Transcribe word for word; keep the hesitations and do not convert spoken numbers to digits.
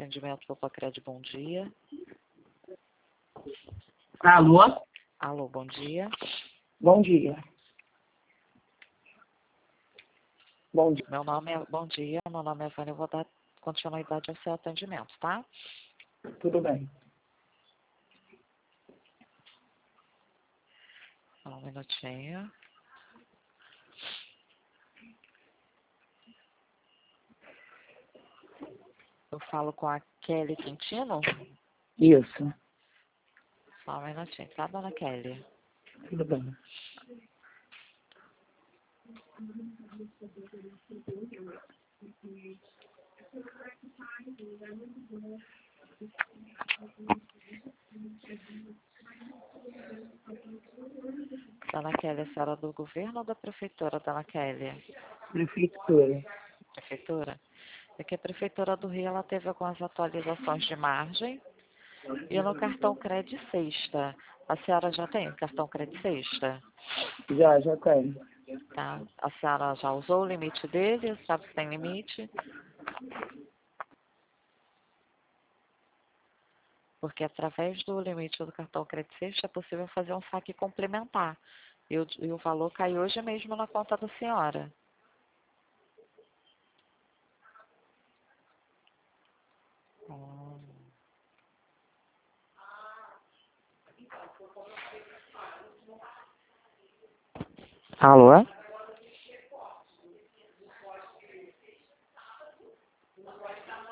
atendimento do Pacred, bom dia. Alô? Alô, bom dia. Bom dia. Bom dia. Meu nome é, bom dia, meu nome é Vânia, eu vou dar continuidade ao seu atendimento, tá? Tudo bem. Só um minutinho. Eu falo com a Kelly Quintino? Isso. Só um minutinho, tá, dona Kelly? Tudo bem. Dona Kelly, a senhora é do governo ou da prefeitura, dona Kelly? Prefeitura. Prefeitura? É que a prefeitura do Rio, ela teve algumas atualizações de margem. E no cartão Cred Sexta, a senhora já tem cartão Cred Sexta? Já, já tenho. Tá? A senhora já usou o limite dele? Sabe se tem limite? Porque através do limite do cartão Cred Sexta é possível fazer um saque complementar. E o, e o valor cai hoje mesmo na conta da senhora. Hum. Alô?